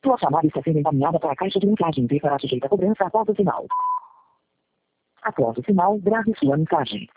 Sua chamada está sendo encaminhada para a caixa de mensagem e será sujeita a cobrança após o sinal. Após o sinal, grave sua mensagem.